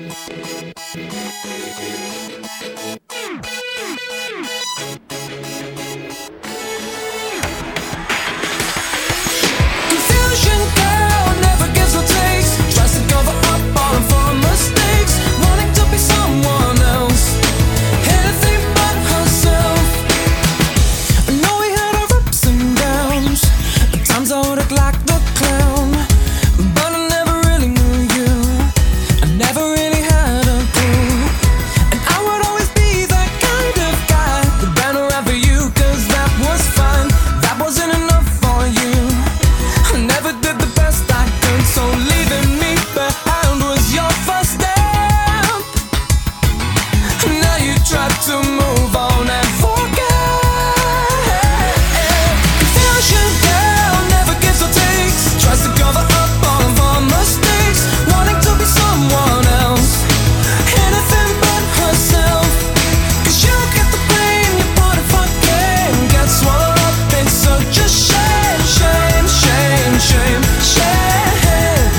Confusion girl never gives or takes, tries to cover up all of her mistakes, wanting to be someone else, anything but herself. I know we had our ups and downs, at times I would act like the clown, but I never really knew you, I never really had a clue. And I would always be that kind of guy that ran around for you, cause that was fine, that wasn't enough for you. I never did the best I could, so leaving me behind was your first step. Now you try to move on and forget. Confusion girl never gives or takes, tries to cover up all of her mistakes, wanting to be someone else, anything but herself. Cause you get the blame, you part of her game, get swallowed up in such a shame, shame, shame, shame, shame.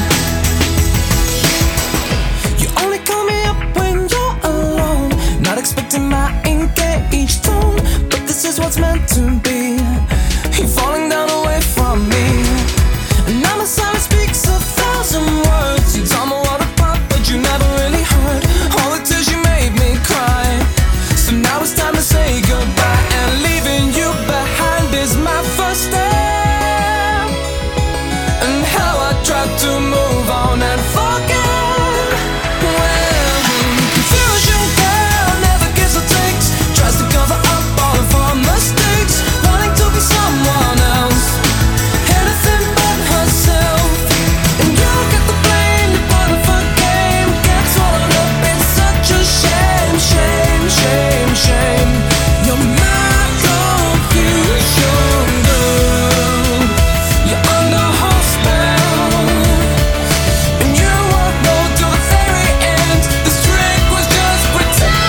You only call me up when you're alone, not expecting my engaged tone, but this is what's meant to be. You're falling down away from me, and now my silence speaks 1,000 words. You told me what apart, but you never really heard all the tears you made me cry. So now it's time to say goodbye, and leaving you behind is my first step. And how I tried to move on and forget. Well, confusion girl never gives or takes, tries to cover up all of her mistakes, wanting to be someone else, anything but herself. And you get the blame, you're part of her game, get swallowed up, it's such a shame, shame, shame, shame. You're my confusion girl, you're under her spell, and you won't know till the very end, this trick was just pretend.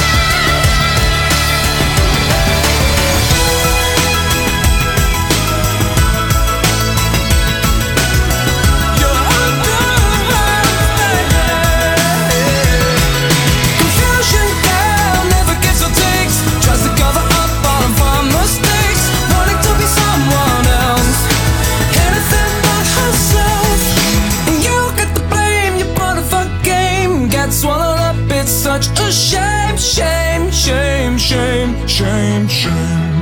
You're under her spell. Confusion girl never gives or takes, tries to cover up all of her mistakes, wanting to be someone else, anything but herself. And you get the blame, you're part of her game, get swallowed up, it's such a shame, shame, shame, shame, shame, shame.